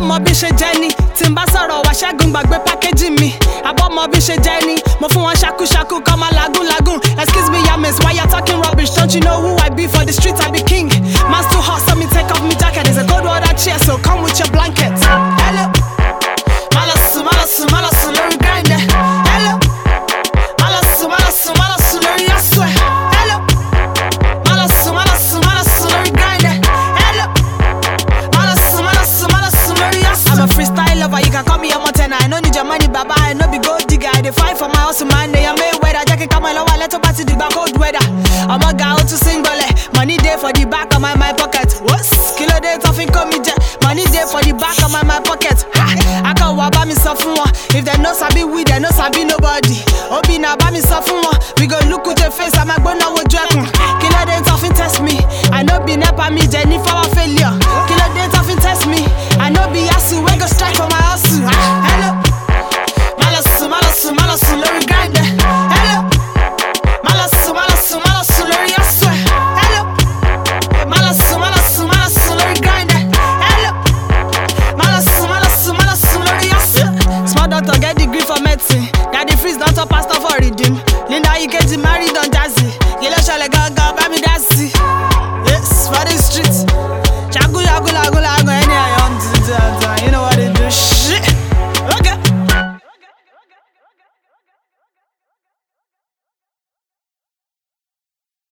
mọ bí ṣe jẹ́ ni tí n bá sọ̀rọ̀ wá ṣẹ́gun gbàgbé pákéjì mi àbọ̀ mọ bí ṣe jẹ́ ni mo fún wọn ṣakúṣakú kọ́ máa lagún. Excuse me, yeah, miss, why you talking rubbish? Don't you know who I be? For the streets I be king. Man's too hot, so me take off my jacket. It's a cold water chair, so come with your blanket. Hello, malasu, no grind. Hello, malasu, no I swear. Hello, malasu, no grind. Hello, malasu, no I swear. I'm a freestyle lover, you can call me a mountain. I no need your money, baba. I no be gold digger. I dey fight for my hustle, man. They are Mayweather. Jacket come along, let up party the back cold weather. I'm a guy to sing ballet. Money day for the back of my pocket. What? Kilo day toughin' come me jet. Money day for the back of my pocket. I can't walk by me suffer one. If they no sabi we, they no sabi nobody. Obi na by me suffer one. We go look with your face, I'm a go now with dragon. Kilo day toughin' test me. I know be never me, Jenny for a failure.